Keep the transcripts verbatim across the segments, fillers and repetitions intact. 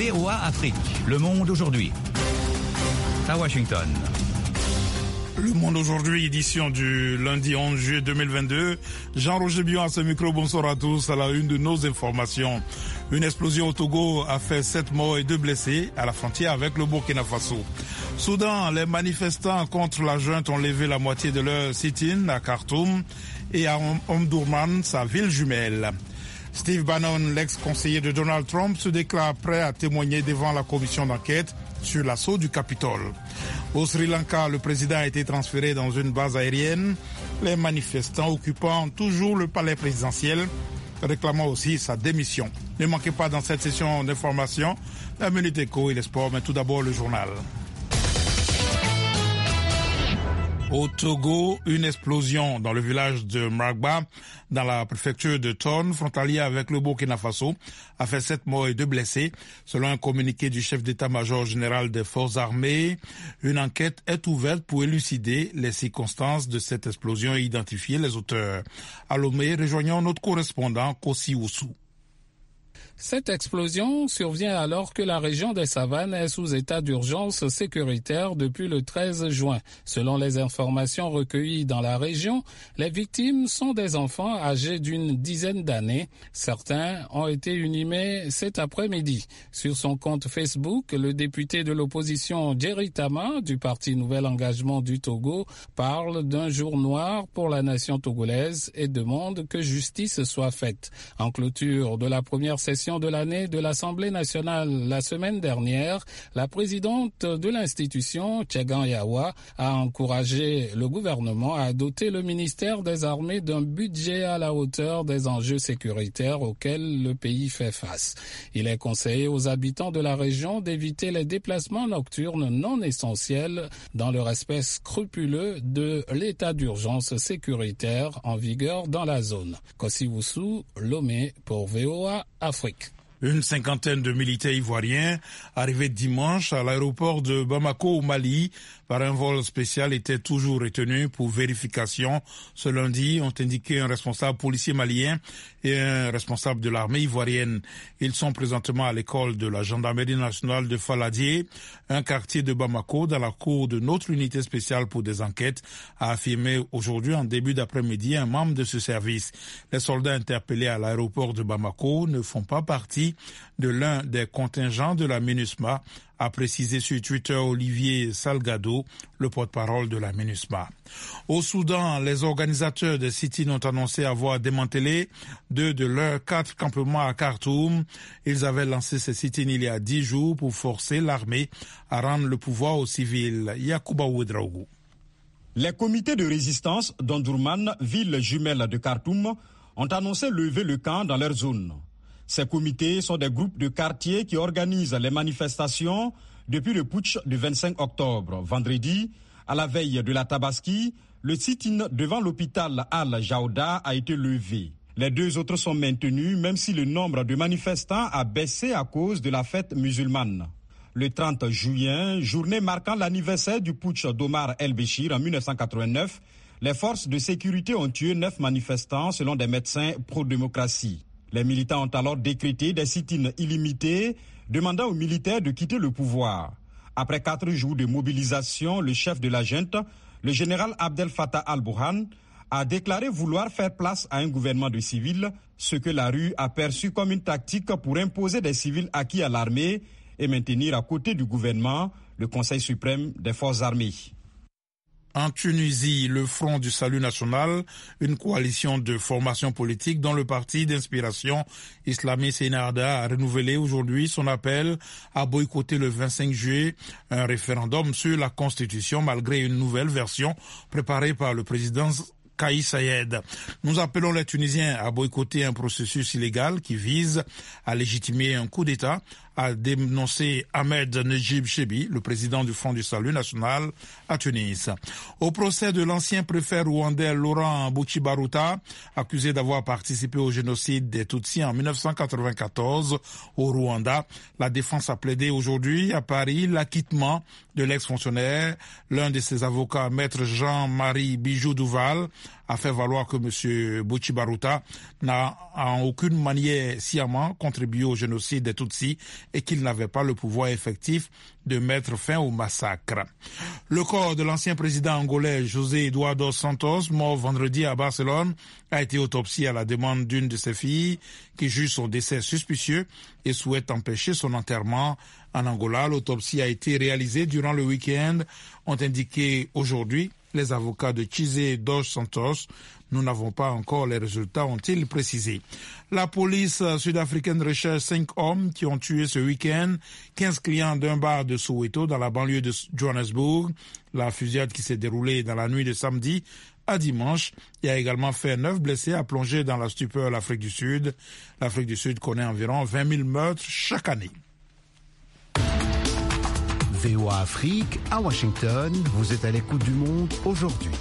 V O A Afrique, Le Monde aujourd'hui. À Washington. Le Monde aujourd'hui, édition du lundi onze juillet deux mille vingt-deux. Jean-Roger Bion à ce micro, bonsoir à tous. À la une de nos informations. Une explosion au Togo a fait sept morts et deux blessés à la frontière avec le Burkina Faso. Soudan, les manifestants contre la junte ont levé la moitié de leur sit-in à Khartoum et à Omdurman, sa ville jumelle. Steve Bannon, l'ex-conseiller de Donald Trump, se déclare prêt à témoigner devant la commission d'enquête sur l'assaut du Capitole. Au Sri Lanka, le président a été transféré dans une base aérienne. Les manifestants occupant toujours le palais présidentiel réclamant aussi sa démission. Ne manquez pas dans cette session d'information la Minute Éco et les sports, mais tout d'abord le journal. Au Togo, une explosion dans le village de Mragba, dans la préfecture de Tonne, frontalier avec le Burkina Faso, a fait sept morts et deux blessés. Selon un communiqué du chef d'état-major général des forces armées, une enquête est ouverte pour élucider les circonstances de cette explosion et identifier les auteurs. À Lomé, rejoignons notre correspondant Kossi Oussou. Cette explosion survient alors que la région des Savanes est sous état d'urgence sécuritaire depuis le treize juin. Selon les informations recueillies dans la région, les victimes sont des enfants âgés d'une dizaine d'années. Certains ont été inhumés cet après-midi. Sur son compte Facebook, le député de l'opposition Jerry Tama du parti Nouvel Engagement du Togo parle d'un jour noir pour la nation togolaise et demande que justice soit faite. En clôture de la première session de l'année de l'Assemblée nationale la semaine dernière, la présidente de l'institution, Tchegan Yawa, a encouragé le gouvernement à doter le ministère des Armées d'un budget à la hauteur des enjeux sécuritaires auxquels le pays fait face. Il est conseillé aux habitants de la région d'éviter les déplacements nocturnes non essentiels dans le respect scrupuleux de l'état d'urgence sécuritaire en vigueur dans la zone. Kossi Oussou, Lomé pour V O A Afrique. Une cinquantaine de militaires ivoiriens arrivés dimanche à l'aéroport de Bamako au Mali par un vol spécial étaient toujours retenus pour vérification. Ce lundi, ont indiqué un responsable policier malien et un responsable de l'armée ivoirienne. Ils sont présentement à l'école de la gendarmerie nationale de Faladier, un quartier de Bamako, dans la cour de notre unité spéciale pour des enquêtes, a affirmé aujourd'hui en début d'après-midi un membre de ce service. Les soldats interpellés à l'aéroport de Bamako ne font pas partie de l'un des contingents de la MINUSMA, a précisé sur Twitter Olivier Salgado, le porte-parole de la MINUSMA. Au Soudan, les organisateurs des sit-in ont annoncé avoir démantelé deux de leurs quatre campements à Khartoum. Ils avaient lancé ces sit-in il y a dix jours pour forcer l'armée à rendre le pouvoir aux civils. Yacouba Ouedraougou. Les comités de résistance d'Omdurman, ville jumelle de Khartoum, ont annoncé lever le camp dans leur zone. Ces comités sont des groupes de quartiers qui organisent les manifestations depuis le putsch du vingt-cinq octobre. Vendredi, à la veille de la Tabaski, le sit-in devant l'hôpital Al-Jaouda a été levé. Les deux autres sont maintenus, même si le nombre de manifestants a baissé à cause de la fête musulmane. Le trente juillet, journée marquant l'anniversaire du putsch d'Omar El-Béchir en mille neuf cent quatre-vingt-neuf, les forces de sécurité ont tué neuf manifestants selon des médecins pro-démocratie. Les militants ont alors décrété des sit-ins illimités, demandant aux militaires de quitter le pouvoir. Après quatre jours de mobilisation, le chef de la junte, le général Abdel Fattah al-Burhan, a déclaré vouloir faire place à un gouvernement de civils, ce que la rue a perçu comme une tactique pour imposer des civils acquis à l'armée et maintenir à côté du gouvernement le Conseil suprême des forces armées. En Tunisie, le Front du Salut National, une coalition de formations politiques dont le parti d'inspiration islamiste Ennahda a renouvelé aujourd'hui son appel à boycotter le vingt-cinq juillet un référendum sur la Constitution malgré une nouvelle version préparée par le président Kais Saied. Nous appelons les Tunisiens à boycotter un processus illégal qui vise à légitimer un coup d'État, a dénoncé Ahmed Nejib Chebi, le président du Front du Salut National à Tunis. Au procès de l'ancien préfet rwandais Laurent Buchibaruta, accusé d'avoir participé au génocide des Tutsis en mille neuf cent quatre-vingt-quatorze au Rwanda, la défense a plaidé aujourd'hui à Paris l'acquittement de l'ex-fonctionnaire. L'un de ses avocats, maître Jean-Marie Bijou Duval, a fait valoir que M. Buchi Baruta n'a en aucune manière sciemment contribué au génocide des Tutsis et qu'il n'avait pas le pouvoir effectif de mettre fin au massacre. Le corps de l'ancien président angolais José Eduardo Santos, mort vendredi à Barcelone, a été autopsié à la demande d'une de ses filles qui juge son décès suspicieux et souhaite empêcher son enterrement en Angola. L'autopsie a été réalisée durant le week-end, ont indiqué aujourd'hui les avocats de Chizé dos Santos. Nous n'avons pas encore les résultats, ont-ils précisé. La police sud-africaine recherche cinq hommes qui ont tué ce week-end quinze clients d'un bar de Soweto dans la banlieue de Johannesburg. La fusillade qui s'est déroulée dans la nuit de samedi à dimanche et a également fait neuf blessés, a plongé dans la stupeur l'Afrique du Sud. L'Afrique du Sud connaît environ vingt mille meurtres chaque année. V O A Afrique, à Washington, vous êtes à l'écoute du monde aujourd'hui.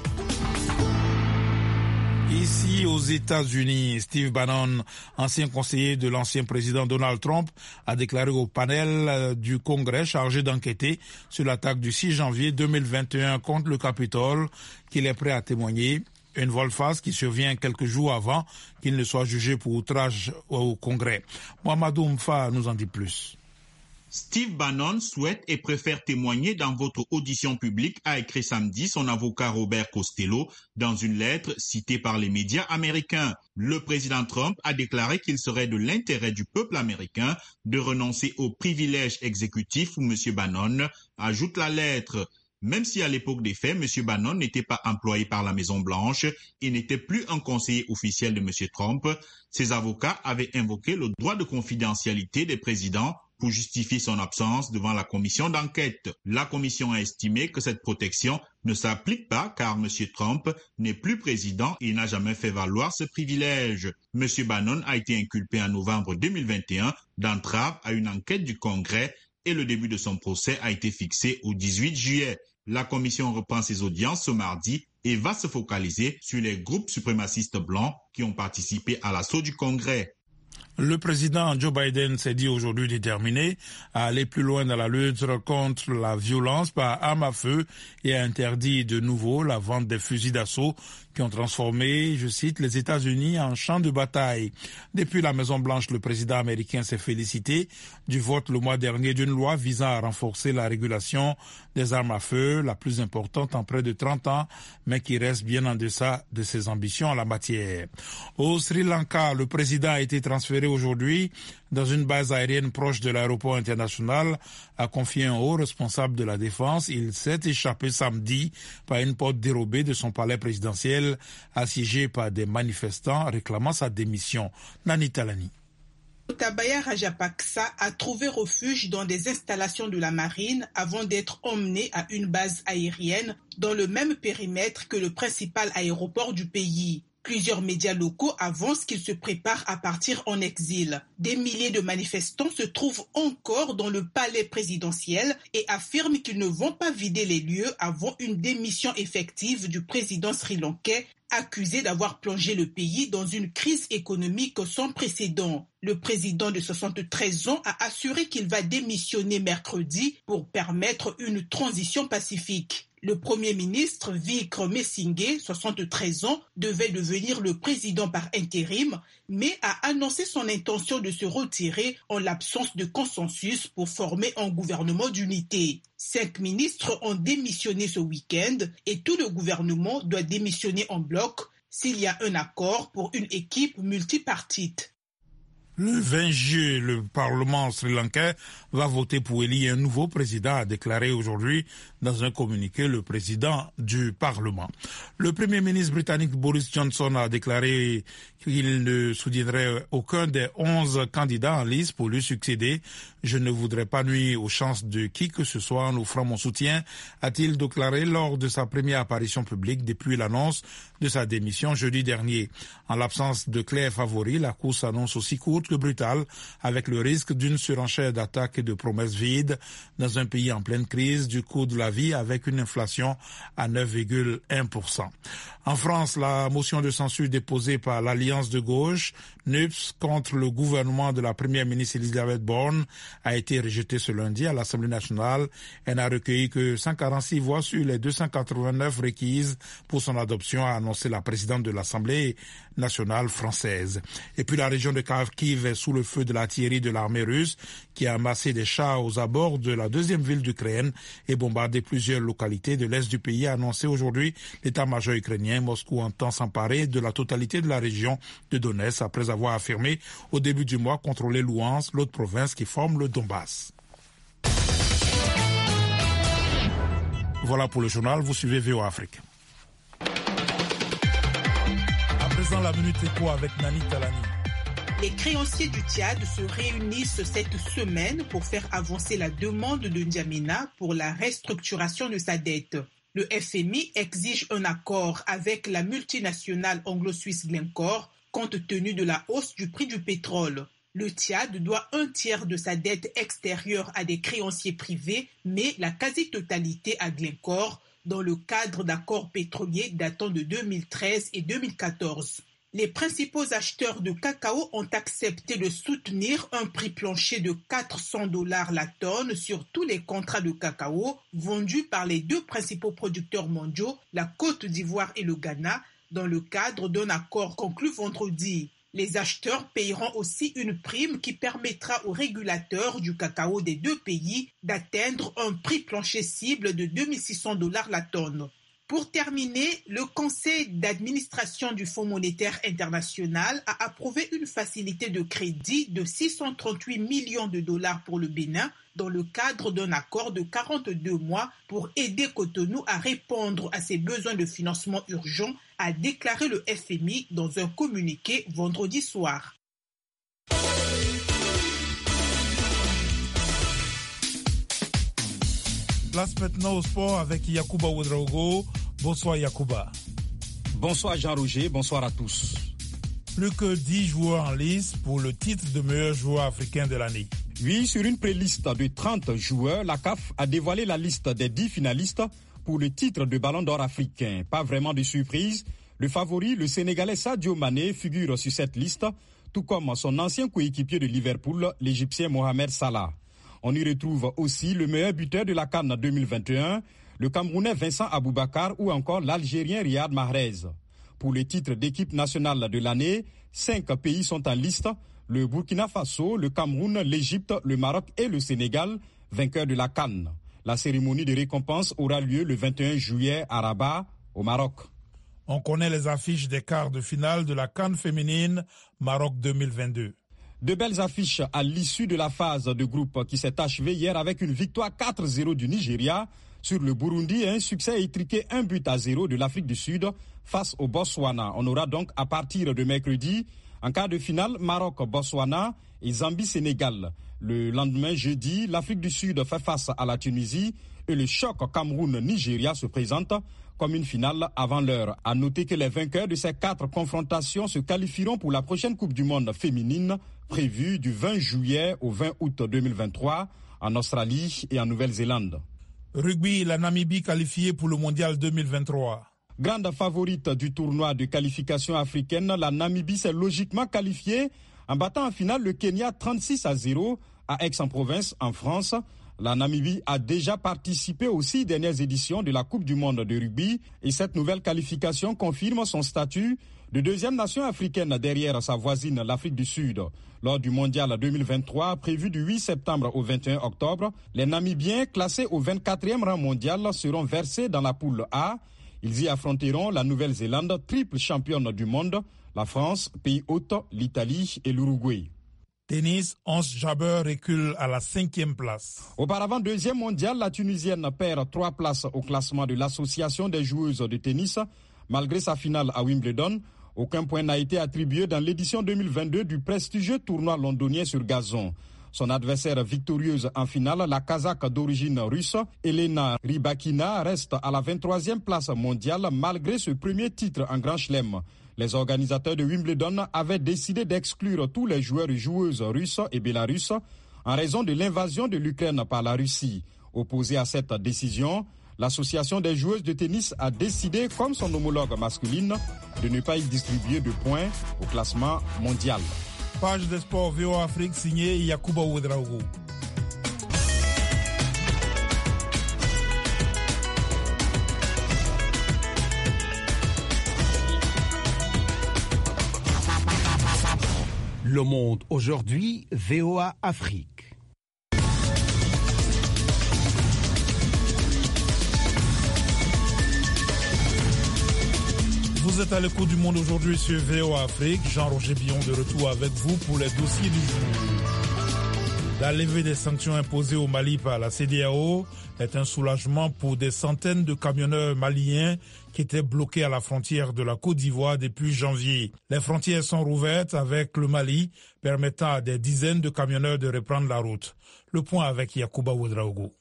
Ici aux États-Unis, Steve Bannon, ancien conseiller de l'ancien président Donald Trump, a déclaré au panel du Congrès chargé d'enquêter sur l'attaque du six janvier deux mille vingt et un contre le Capitole qu'il est prêt à témoigner. Une volte-face qui survient quelques jours avant qu'il ne soit jugé pour outrage au Congrès. Mohamedou Mfa nous en dit plus. Steve Bannon souhaite et préfère témoigner dans votre audition publique, a écrit samedi son avocat Robert Costello dans une lettre citée par les médias américains. Le président Trump a déclaré qu'il serait de l'intérêt du peuple américain de renoncer aux privilèges exécutifs où M. Bannon ajoute la lettre. Même si à l'époque des faits, M. Bannon n'était pas employé par la Maison-Blanche et n'était plus un conseiller officiel de M. Trump, ses avocats avaient invoqué le droit de confidentialité des présidents pour justifier son absence devant la commission d'enquête. La commission a estimé que cette protection ne s'applique pas car M. Trump n'est plus président et n'a jamais fait valoir ce privilège. M. Bannon a été inculpé en novembre deux mille vingt et un d'entrave à une enquête du Congrès et le début de son procès a été fixé au dix-huit juillet. La commission reprend ses audiences ce mardi et va se focaliser sur les groupes suprémacistes blancs qui ont participé à l'assaut du Congrès. Le président Joe Biden s'est dit aujourd'hui déterminé à aller plus loin dans la lutte contre la violence par arme à feu et a interdit de nouveau la vente des fusils d'assaut qui ont transformé, je cite, les États-Unis en champ de bataille. Depuis la Maison-Blanche, le président américain s'est félicité du vote le mois dernier d'une loi visant à renforcer la régulation des armes à feu, la plus importante en près de trente ans, mais qui reste bien en deçà de ses ambitions en la matière. Au Sri Lanka, le président a été transféré aujourd'hui dans une base aérienne proche de l'aéroport international, a confié un haut responsable de la défense. Il s'est échappé samedi par une porte dérobée de son palais présidentiel, assiégé par des manifestants réclamant sa démission. Nani Talani. Gotabaya Rajapaksa a trouvé refuge dans des installations de la marine avant d'être emmené à une base aérienne dans le même périmètre que le principal aéroport du pays. Plusieurs médias locaux avancent qu'il se prépare à partir en exil. Des milliers de manifestants se trouvent encore dans le palais présidentiel et affirment qu'ils ne vont pas vider les lieux avant une démission effective du président sri-lankais, accusé d'avoir plongé le pays dans une crise économique sans précédent. Le président de soixante-treize ans a assuré qu'il va démissionner mercredi pour permettre une transition pacifique. Le premier ministre Wickremesinghe, soixante-treize ans, devait devenir le président par intérim, mais a annoncé son intention de se retirer en l'absence de consensus pour former un gouvernement d'unité. Cinq ministres ont démissionné ce week-end et tout le gouvernement doit démissionner en bloc s'il y a un accord pour une équipe multipartite. Le vingt juillet, le Parlement sri-lankais va voter pour élire un nouveau président, a déclaré aujourd'hui dans un communiqué le président du Parlement. Le Premier ministre britannique Boris Johnson a déclaré qu'il ne soutiendrait aucun des onze candidats en lice pour lui succéder. Je ne voudrais pas nuire aux chances de qui que ce soit en offrant mon soutien, a-t-il déclaré lors de sa première apparition publique depuis l'annonce de sa démission jeudi dernier. En l'absence de clairs favoris, la course s'annonce aussi courte que brutale, avec le risque d'une surenchère d'attaques et de promesses vides dans un pays en pleine crise du coût de la vie avec une inflation à neuf virgule un pour cent. En France, la motion de censure déposée par l'Alliance de gauche, N U P S, contre le gouvernement de la première ministre Elisabeth Borne a été rejetée ce lundi à l'Assemblée nationale. Elle n'a recueilli que cent quarante-six voix sur les deux cent quatre-vingt-neuf requises pour son adoption, a annoncé annoncé la présidente de l'Assemblée nationale française. Et puis la région de Kharkiv est sous le feu de l'artillerie de l'armée russe qui a amassé des chars aux abords de la deuxième ville d'Ukraine et bombardé plusieurs localités de l'est du pays, a annoncé aujourd'hui l'état-major ukrainien. Moscou entend s'emparer de la totalité de la région de Donetsk après avoir affirmé au début du mois contrôler Louhansk, l'autre province qui forme le Donbass. Voilà pour le journal, vous suivez V O A Afrique. À présent, la Minute Éco avec Nani Talani. Les créanciers du Tchad se réunissent cette semaine pour faire avancer la demande de N'Djamena pour la restructuration de sa dette. Le F M I exige un accord avec la multinationale anglo-suisse Glencore compte tenu de la hausse du prix du pétrole. Le Tchad doit un tiers de sa dette extérieure à des créanciers privés, mais la quasi-totalité à Glencore, dans le cadre d'accords pétroliers datant de deux mille treize et deux mille quatorze. Les principaux acheteurs de cacao ont accepté de soutenir un prix plancher de quatre cents dollars la tonne sur tous les contrats de cacao vendus par les deux principaux producteurs mondiaux, la Côte d'Ivoire et le Ghana, dans le cadre d'un accord conclu vendredi. Les acheteurs payeront aussi une prime qui permettra aux régulateurs du cacao des deux pays d'atteindre un prix plancher cible de deux mille six cents dollars la tonne. Pour terminer, le conseil d'administration du Fonds monétaire international a approuvé une facilité de crédit de six cent trente-huit millions de dollars pour le Bénin dans le cadre d'un accord de quarante-deux mois pour aider Cotonou à répondre à ses besoins de financement urgents, a déclaré le F M I dans un communiqué vendredi soir. Place maintenant au sport avec Yacouba Ouedraogo. Bonsoir Yacouba. Bonsoir Jean-Roger, bonsoir à tous. Plus que dix joueurs en lice pour le titre de meilleur joueur africain de l'année. Oui, sur une préliste de trente joueurs, la C A F a dévoilé la liste des dix finalistes pour le titre de Ballon d'Or africain. Pas vraiment de surprise, le favori, le Sénégalais Sadio Mané, figure sur cette liste, tout comme son ancien coéquipier de Liverpool, l'Égyptien Mohamed Salah. On y retrouve aussi le meilleur buteur de la CAN deux mille vingt et un, le Camerounais Vincent Aboubakar ou encore l'Algérien Riyad Mahrez. Pour le titre d'équipe nationale de l'année, cinq pays sont en liste, le Burkina Faso, le Cameroun, l'Égypte, le Maroc et le Sénégal, vainqueurs de la CAN. La cérémonie de récompense aura lieu le vingt et un juillet à Rabat, au Maroc. On connaît les affiches des quarts de finale de la CAN féminine Maroc deux mille vingt-deux. De belles affiches à l'issue de la phase de groupe qui s'est achevée hier avec une victoire quatre zéro du Nigeria sur le Burundi et un succès étriqué un but à zéro de l'Afrique du Sud face au Botswana. On aura donc à partir de mercredi en quart de finale Maroc-Botswana et Zambie-Sénégal. Le lendemain jeudi, l'Afrique du Sud fait face à la Tunisie et le choc Cameroun-Nigeria se présente comme une finale avant l'heure. À noter que les vainqueurs de ces quatre confrontations se qualifieront pour la prochaine Coupe du Monde féminine prévue du vingt juillet au vingt août deux mille vingt-trois en Australie et en Nouvelle-Zélande. Rugby, la Namibie qualifiée pour le Mondial deux mille vingt-trois. Grande favorite du tournoi de qualification africaine, la Namibie s'est logiquement qualifiée en battant en finale le Kenya trente-six à zéro à Aix-en-Provence en France. La Namibie a déjà participé aux six dernières éditions de la Coupe du Monde de rugby et cette nouvelle qualification confirme son statut de deuxième nation africaine derrière sa voisine l'Afrique du Sud. Lors du Mondial deux mille vingt-trois, prévu du huit septembre au vingt et un octobre, les Namibiens classés au vingt-quatrième rang mondial seront versés dans la poule A. Ils y affronteront la Nouvelle-Zélande, triple championne du monde, la France, pays hôte, l'Italie et l'Uruguay. Tennis, Ons Jabeur recule à la cinquième place. Auparavant deuxième mondial, la Tunisienne perd trois places au classement de l'association des joueuses de tennis. Malgré sa finale à Wimbledon, aucun point n'a été attribué dans l'édition deux mille vingt-deux du prestigieux tournoi londonien sur gazon. Son adversaire victorieuse en finale, la Kazakh d'origine russe, Elena Rybakina, reste à la vingt-troisième place mondiale malgré ce premier titre en Grand Chelem. Les organisateurs de Wimbledon avaient décidé d'exclure tous les joueurs et joueuses russes et bélarusses en raison de l'invasion de l'Ukraine par la Russie. Opposé à cette décision, l'association des joueuses de tennis a décidé, comme son homologue masculine, de ne pas y distribuer de points au classement mondial. Page de sport V O A Afrique signée Yacouba Ouedraogo. Le Monde aujourd'hui, V O A Afrique. Vous êtes à l'écoute du Monde aujourd'hui sur V O A Afrique. Jean-Roger Billon de retour avec vous pour les dossiers du jour. La levée des sanctions imposées au Mali par la C E D E A O est un soulagement pour des centaines de camionneurs maliens qui étaient bloqués à la frontière de la Côte d'Ivoire depuis janvier. Les frontières sont rouvertes avec le Mali, permettant à des dizaines de camionneurs de reprendre la route. Le point avec Yacouba Ouedraogo.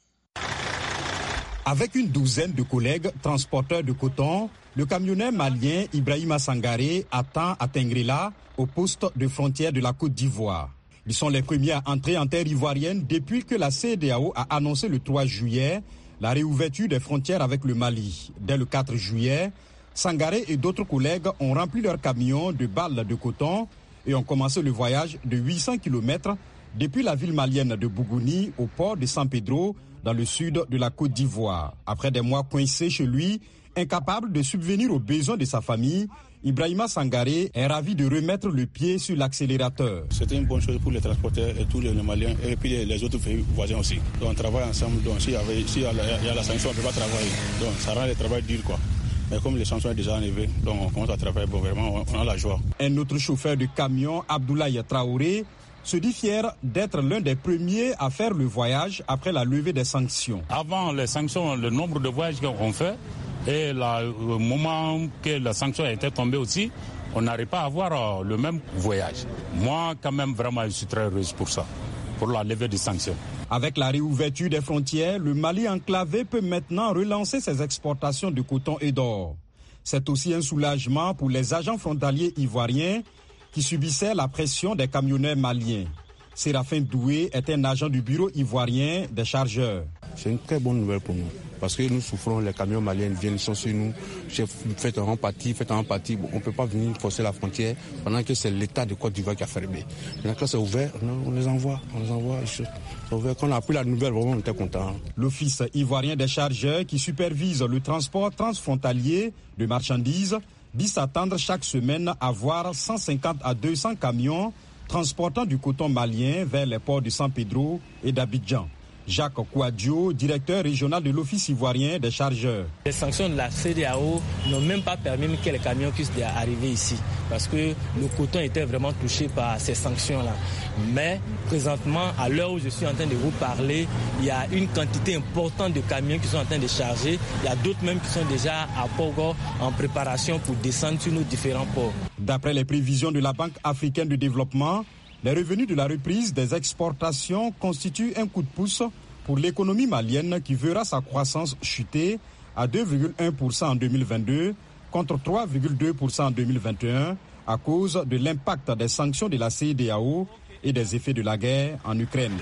Avec une douzaine de collègues transporteurs de coton, le camionneur malien Ibrahima Sangaré attend à Tengrela, au poste de frontière de la Côte d'Ivoire. Ils sont les premiers à entrer en terre ivoirienne depuis que la C E D E A O a annoncé le trois juillet la réouverture des frontières avec le Mali. Dès le quatre juillet, Sangaré et d'autres collègues ont rempli leurs camions de balles de coton et ont commencé le voyage de huit cents kilomètres depuis la ville malienne de Bougouni au port de San Pedro dans le sud de la Côte d'Ivoire. Après des mois coincés chez lui, incapable de subvenir aux besoins de sa famille, Ibrahima Sangaré est ravi de remettre le pied sur l'accélérateur. C'était une bonne chose pour les transporteurs et tous les Maliens et puis les autres pays voisins aussi. Donc on travaille ensemble, donc s'il y, avait, s'il y a la sanction, on ne peut pas travailler. Donc ça rend le travail dur quoi. Mais comme les sanctions sont déjà enlevées, donc on commence à travailler, bon vraiment on a la joie. Un autre chauffeur de camion, Abdoulaye Traoré, se dit fier d'être l'un des premiers à faire le voyage après la levée des sanctions. Avant les sanctions, le nombre de voyages qu'on fait, et là, au moment que la sanction était tombée aussi, on n'arrive pas à avoir le même voyage. Moi, quand même, vraiment, je suis très heureux pour ça, pour la levée des sanctions. Avec la réouverture des frontières, le Mali enclavé peut maintenant relancer ses exportations de coton et d'or. C'est aussi un soulagement pour les agents frontaliers ivoiriens qui subissaient la pression des camionneurs maliens. Séraphin Doué est un agent du bureau ivoirien des chargeurs. C'est une très bonne nouvelle pour nous. Parce que nous souffrons, les camions maliens viennent, ils sont sur nous. Faites un empathie, faites un empathie. On ne peut pas venir forcer la frontière pendant que c'est l'État de Côte d'Ivoire qui a fermé. Maintenant, quand c'est ouvert, on les envoie. On les envoie. Quand on a appris la nouvelle, vraiment, on était contents. L'Office ivoirien des chargeurs qui supervise le transport transfrontalier de marchandises dit s'attendre chaque semaine à voir cent cinquante à deux cents camions transportant du coton malien vers les ports de San Pedro et d'Abidjan. Jacques Kouadio, directeur régional de l'Office ivoirien des chargeurs. Les sanctions de la C E D E A O n'ont même pas permis que les camions puissent arriver ici parce que le coton était vraiment touché par ces sanctions-là. Mais présentement, à l'heure où je suis en train de vous parler, il y a une quantité importante de camions qui sont en train de charger. Il y a d'autres même qui sont déjà à Pogo en préparation pour descendre sur nos différents ports. D'après les prévisions de la Banque africaine de développement, les revenus de la reprise des exportations constituent un coup de pouce pour l'économie malienne qui verra sa croissance chuter à deux virgule un pour cent en deux mille vingt-deux contre trois virgule deux pour cent en deux mille vingt et un à cause de l'impact des sanctions de la C E D E A O et des effets de la guerre en Ukraine.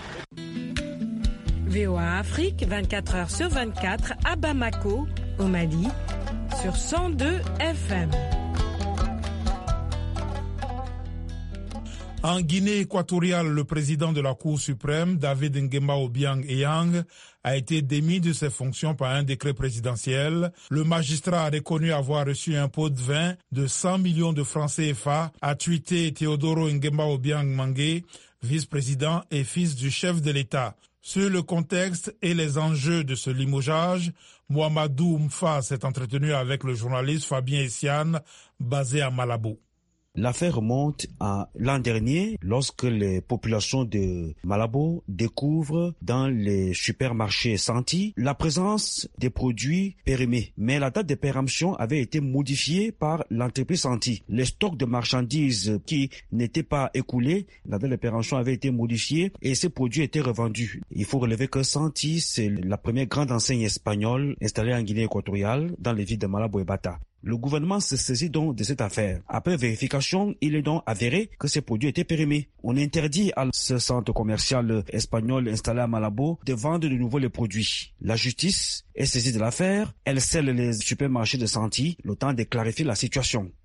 V O A Afrique, vingt-quatre heures sur vingt-quatre à Bamako, au Mali, sur cent deux F M. En Guinée équatoriale, le président de la Cour suprême, David Nguema Obiang Eyang, a été démis de ses fonctions par un décret présidentiel. Le magistrat a reconnu avoir reçu un pot de vin de cent millions de francs C F A, a tweeté Teodoro Nguema Obiang Mangue, vice-président et fils du chef de l'État. Sur le contexte et les enjeux de ce limogeage, Mohamedou Mfa s'est entretenu avec le journaliste Fabien Essiane, basé à Malabo. L'affaire remonte à l'an dernier, lorsque les populations de Malabo découvrent dans les supermarchés Santi la présence des produits périmés. Mais la date de péremption avait été modifiée par l'entreprise Santi. Les stocks de marchandises qui n'étaient pas écoulés, la date de péremption avait été modifiée et ces produits étaient revendus. Il faut relever que Santi, c'est la première grande enseigne espagnole installée en Guinée équatoriale, dans les villes de Malabo et Bata. Le gouvernement se saisit donc de cette affaire. Après vérification, il est donc avéré que ces produits étaient périmés. On interdit à ce centre commercial espagnol installé à Malabo de vendre de nouveau les produits. La justice est saisie de l'affaire. Elle scelle les supermarchés de Santi, le temps de clarifier la situation.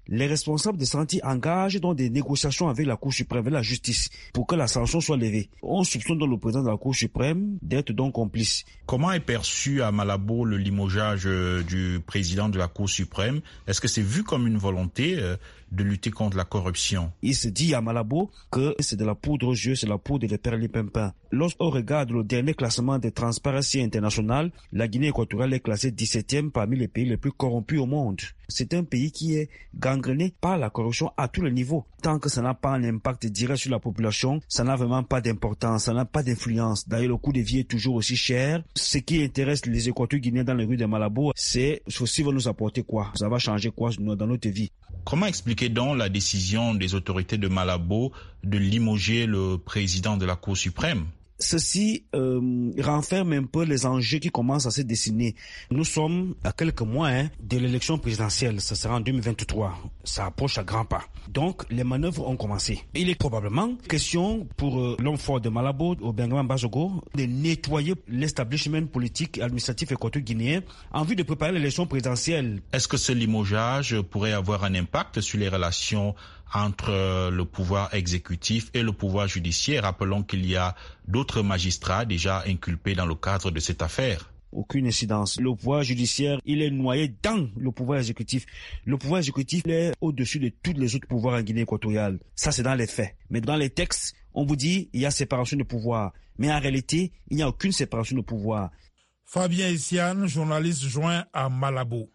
les responsables de Santi engagent dans des négociations avec la Cour suprême, avec la justice, pour que la sanction soit levée. On soupçonne donc le président de la Cour suprême d'être donc complice. Comment est perçu à Malabo le limogeage du président de la Cour suprême? Est-ce que c'est vu comme une volonté de lutter contre la corruption? Il se dit à Malabo que c'est de la poudre aux yeux, c'est la poudre de perlipimpin. Lorsqu'on regarde le dernier classement de Transparency International, la Guinée équatoriale est classée dix-septième parmi les pays les plus corrompus au monde. C'est un pays qui est gangréné par la corruption à tous les niveaux. Tant que ça n'a pas un impact direct sur la population, ça n'a vraiment pas d'importance, ça n'a pas d'influence. D'ailleurs, le coût de vie est toujours aussi cher. Ce qui intéresse les Équatoriens guinéens dans les rues de Malabo, c'est ceci va nous apporter quoi? Ça va changer quoi dans notre vie? Comment expliquer donc la décision des autorités de Malabo de limoger le président de la Cour suprême? Ceci euh, renferme un peu les enjeux qui commencent à se dessiner. Nous sommes à quelques mois hein, de l'élection présidentielle, ça sera en deux mille vingt-trois. Ça approche à grands pas. Donc les manœuvres ont commencé. Il est probablement question pour euh, l'homme fort de Malabo, Obenga Bazogo, de nettoyer l'establishment politique et administratif équato-guinéen en vue de préparer l'élection présidentielle. Est-ce que ce limogeage pourrait avoir un impact sur les relations entre le pouvoir exécutif et le pouvoir judiciaire? Rappelons qu'il y a d'autres magistrats déjà inculpés dans le cadre de cette affaire. Aucune incidence. Le pouvoir judiciaire, il est noyé dans le pouvoir exécutif. Le pouvoir exécutif est au-dessus de tous les autres pouvoirs en Guinée équatoriale. Ça, c'est dans les faits. Mais dans les textes, on vous dit il y a séparation de pouvoir. Mais en réalité, il n'y a aucune séparation de pouvoir. Fabien Essiane, journaliste joint à Malabo.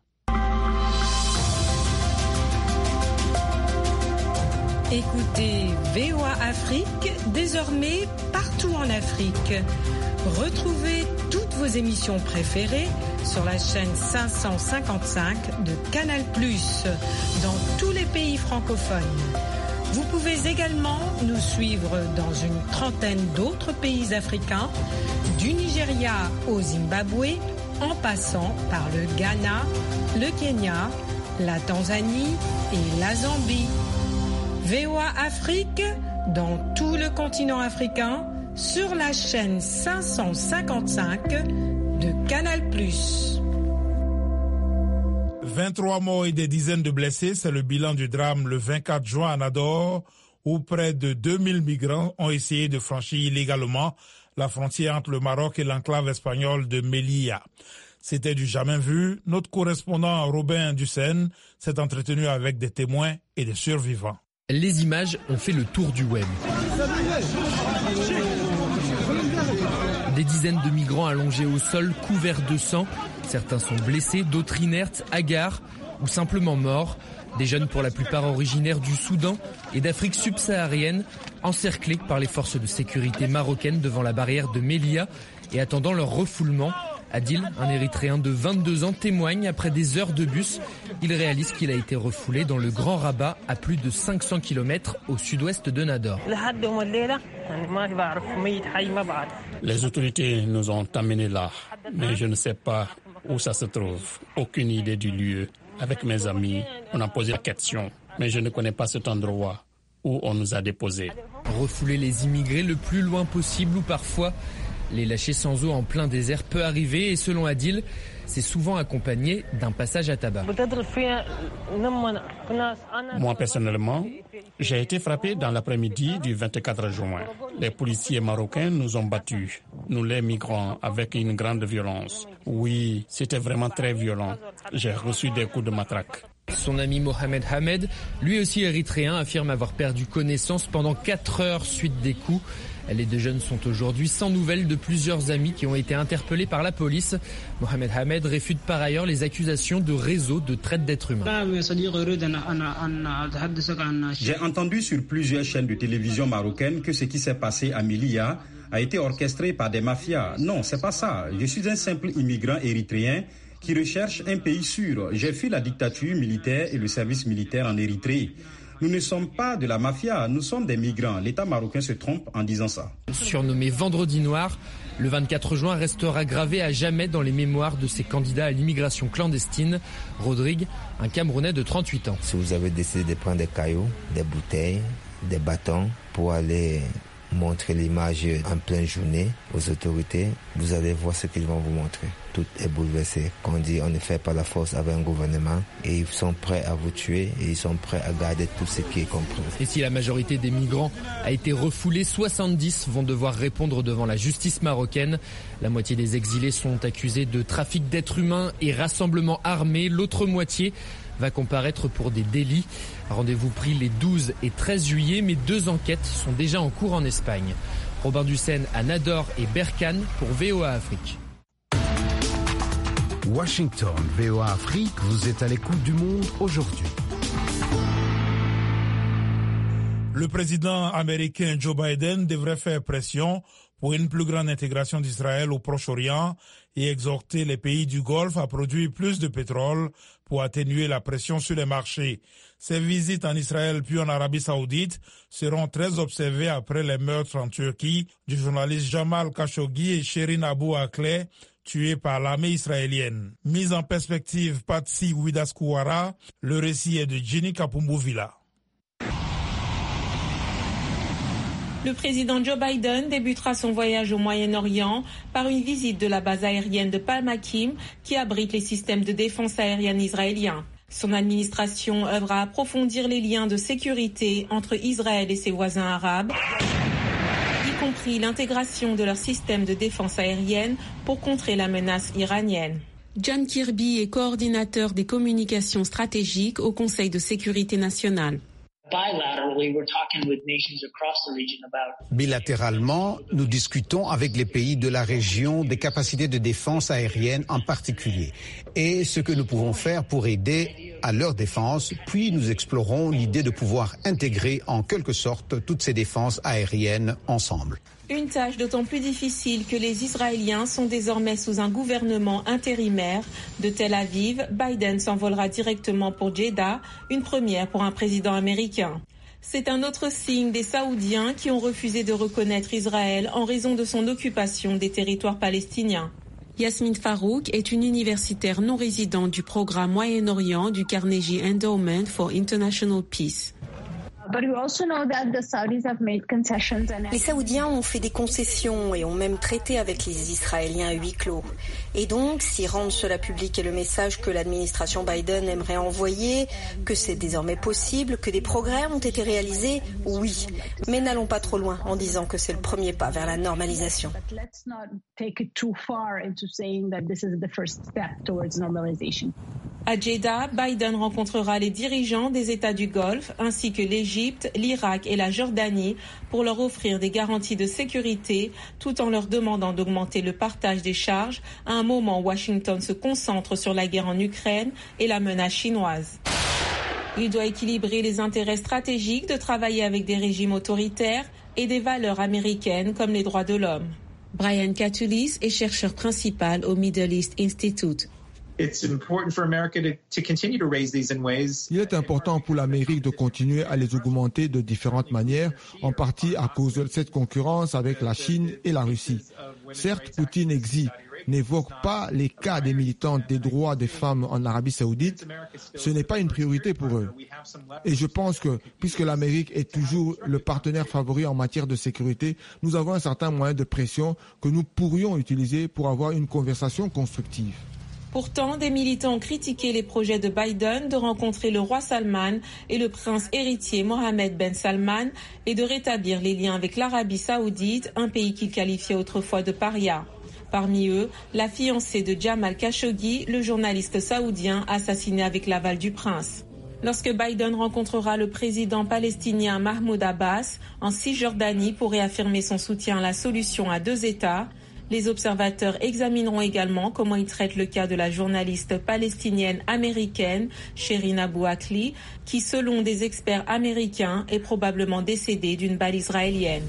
Écoutez V O A Afrique, désormais partout en Afrique. Retrouvez toutes vos émissions préférées sur la chaîne cinq cent cinquante-cinq de Canal plus, dans tous les pays francophones. Vous pouvez également nous suivre dans une trentaine d'autres pays africains, du Nigeria au Zimbabwe, en passant par le Ghana, le Kenya, la Tanzanie et la Zambie. V O A Afrique, dans tout le continent africain, sur la chaîne cinq cent cinquante-cinq de Canal plus. vingt-trois morts et des dizaines de blessés, c'est le bilan du drame le vingt-quatre juin à Nador, où près de deux mille migrants ont essayé de franchir illégalement la frontière entre le Maroc et l'enclave espagnole de Melilla. C'était du jamais vu. Notre correspondant Robin Dussen s'est entretenu avec des témoins et des survivants. Les images ont fait le tour du web. Des dizaines de migrants allongés au sol, couverts de sang. Certains sont blessés, d'autres inertes, hagards ou simplement morts. Des jeunes pour la plupart originaires du Soudan et d'Afrique subsaharienne, encerclés par les forces de sécurité marocaines devant la barrière de Melilla et attendant leur refoulement. Adil, un Érythréen de vingt-deux ans, témoigne après des heures de bus. Il réalise qu'il a été refoulé dans le Grand Rabat, à plus de cinq cents kilomètres au sud-ouest de Nador. Les autorités nous ont amenés là, mais je ne sais pas où ça se trouve. Aucune idée du lieu. Avec mes amis, on a posé la question, mais je ne connais pas cet endroit où on nous a déposés. Refouler les immigrés le plus loin possible ou parfois les lâcher sans eau en plein désert peut arriver et selon Adil, c'est souvent accompagné d'un passage à tabac. Moi personnellement, j'ai été frappé dans l'après-midi du vingt-quatre juin. Les policiers marocains nous ont battus, nous les migrants, avec une grande violence. Oui, c'était vraiment très violent. J'ai reçu des coups de matraque. Son ami Mohamed Hamed, lui aussi érythréen, affirme avoir perdu connaissance pendant quatre heures suite des coups. Les deux jeunes sont aujourd'hui sans nouvelles de plusieurs amis qui ont été interpellés par la police. Mohamed Hamed réfute par ailleurs les accusations de réseau de traite d'êtres humains. J'ai entendu sur plusieurs chaînes de télévision marocaines que ce qui s'est passé à Melilla a été orchestré par des mafias. Non, c'est pas ça. Je suis un simple immigrant érythréen qui recherche un pays sûr. J'ai fui la dictature militaire et le service militaire en Érythrée. Nous ne sommes pas de la mafia, nous sommes des migrants. L'État marocain se trompe en disant ça. Surnommé Vendredi Noir, le vingt-quatre juin restera gravé à jamais dans les mémoires de ces candidats à l'immigration clandestine. Rodrigue, un Camerounais de trente-huit ans. Si vous avez décidé de prendre des cailloux, des bouteilles, des bâtons pour aller montrer l'image en pleine journée aux autorités, vous allez voir ce qu'ils vont vous montrer. tout est bouleversé. Qu'on dit on ne fait pas la force avec un gouvernement et ils sont prêts à vous tuer et ils sont prêts à garder tout ce qui est compris. Et si la majorité des migrants a été refoulée, soixante-dix vont devoir répondre devant la justice marocaine. La moitié des exilés sont accusés de trafic d'êtres humains et rassemblement armé. L'autre moitié va comparaître pour des délits. Rendez-vous pris les douze et treize juillet, mais deux enquêtes sont déjà en cours en Espagne. Robin Dussène à Nador et Berkane pour V O A Afrique. Washington, V O A Afrique, vous êtes à l'écoute du monde aujourd'hui. Le président américain Joe Biden devrait faire pression pour une plus grande intégration d'Israël au Proche-Orient et exhorter les pays du Golfe à produire plus de pétrole pour atténuer la pression sur les marchés. Ces visites en Israël puis en Arabie Saoudite seront très observées après les meurtres en Turquie du journaliste Jamal Khashoggi et Shirin Abu Akleh, tués par l'armée israélienne. Mise en perspective, Patsy Widaskouara, le récit est de Jenny Kapumbou-Villa. Le président Joe Biden débutera son voyage au Moyen-Orient par une visite de la base aérienne de Palmakim qui abrite les systèmes de défense aérienne israéliens. Son administration œuvre à approfondir les liens de sécurité entre Israël et ses voisins arabes, y compris l'intégration de leur système de défense aérienne pour contrer la menace iranienne. John Kirby est coordinateur des communications stratégiques au Conseil de sécurité nationale. Bilatéralement, nous discutons avec les pays de la région des capacités de défense aérienne en particulier et ce que nous pouvons faire pour aider à leur défense, puis nous explorons l'idée de pouvoir intégrer en quelque sorte toutes ces défenses aériennes ensemble. Une tâche d'autant plus difficile que les Israéliens sont désormais sous un gouvernement intérimaire. De Tel Aviv, Biden s'envolera directement pour Jeddah, une première pour un président américain. C'est un autre signe des Saoudiens qui ont refusé de reconnaître Israël en raison de son occupation des territoires palestiniens. Yasmine Farouk est une universitaire non résidente du programme Moyen-Orient du Carnegie Endowment for International Peace. Les Saoudiens ont fait des concessions et ont même traité avec les Israéliens à huis clos. Et donc, si rendre cela public est le message que l'administration Biden aimerait envoyer, que c'est désormais possible, que des progrès ont été réalisés, oui. Mais n'allons pas trop loin en disant que c'est le premier pas vers la normalisation. À Jeddah, Biden rencontrera les dirigeants des États du Golfe ainsi que l'Égypte, l'Irak et la Jordanie pour leur offrir des garanties de sécurité tout en leur demandant d'augmenter le partage des charges à un moment où Washington se concentre sur la guerre en Ukraine et la menace chinoise. Il doit équilibrer les intérêts stratégiques de travailler avec des régimes autoritaires et des valeurs américaines comme les droits de l'homme. Brian Katulis est chercheur principal au Middle East Institute. Il est important pour l'Amérique de continuer à les augmenter de différentes manières, en partie à cause de cette concurrence avec la Chine et la Russie. Certes, Poutine et Xi n'évoquent pas les cas des militantes des droits des femmes en Arabie Saoudite. Ce n'est pas une priorité pour eux. Et je pense que, puisque l'Amérique est toujours le partenaire favori en matière de sécurité, nous avons un certain moyen de pression que nous pourrions utiliser pour avoir une conversation constructive. Pourtant, des militants ont critiqué les projets de Biden de rencontrer le roi Salman et le prince héritier Mohammed Ben Salman et de rétablir les liens avec l'Arabie Saoudite, un pays qu'il qualifiait autrefois de paria. Parmi eux, la fiancée de Jamal Khashoggi, le journaliste saoudien assassiné avec l'aval du prince. Lorsque Biden rencontrera le président palestinien Mahmoud Abbas en Cisjordanie pour réaffirmer son soutien à la solution à deux États, les observateurs examineront également comment il traite le cas de la journaliste palestinienne américaine Shirin Abu Akleh, qui, selon des experts américains, est probablement décédée d'une balle israélienne.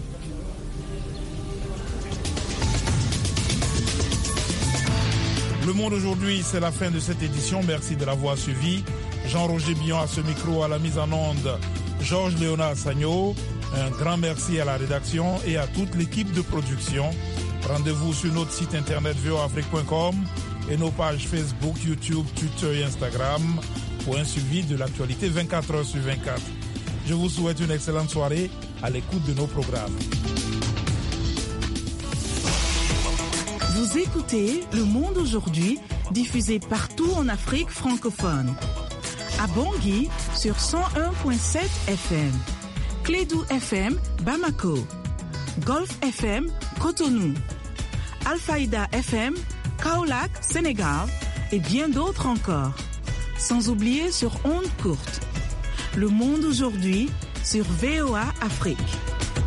Le Monde aujourd'hui, c'est la fin de cette édition. Merci de l'avoir suivi. Jean-Roger Billon à ce micro, à la mise en onde, Georges Léonard Sagno. Un grand merci à la rédaction et à toute l'équipe de production. Rendez-vous sur notre site internet v o afrique point com et nos pages Facebook, YouTube, Twitter et Instagram pour un suivi de l'actualité vingt-quatre heures sur vingt-quatre. Je vous souhaite une excellente soirée à l'écoute de nos programmes. Vous écoutez Le Monde aujourd'hui, diffusé partout en Afrique francophone. À Bangui sur cent un virgule sept F M. Clédou F M, Bamako. Golf F M, Cotonou. Alfaïda F M, Kaolack, Sénégal. Et bien d'autres encore. Sans oublier sur ondes courtes. Le Monde aujourd'hui sur V O A Afrique.